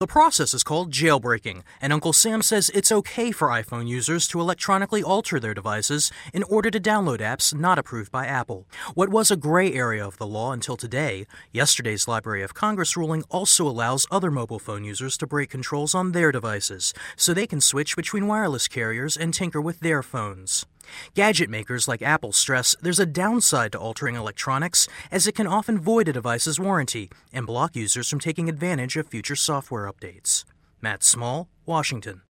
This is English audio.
The process is called jailbreaking, and Uncle Sam says it's okay for iPhone users to electronically alter their devices in order to download apps not approved by Apple. What was a gray area of the law until today, yesterday's Library of Congress ruling also allows other mobile phone users to break controls on their devices, so they can switch between wireless carriers and tinker with their phones. Gadget makers like Apple stress there's a downside to altering electronics, as it can often void a device's warranty and block users from taking advantage of future software updates. Matt Small, Washington.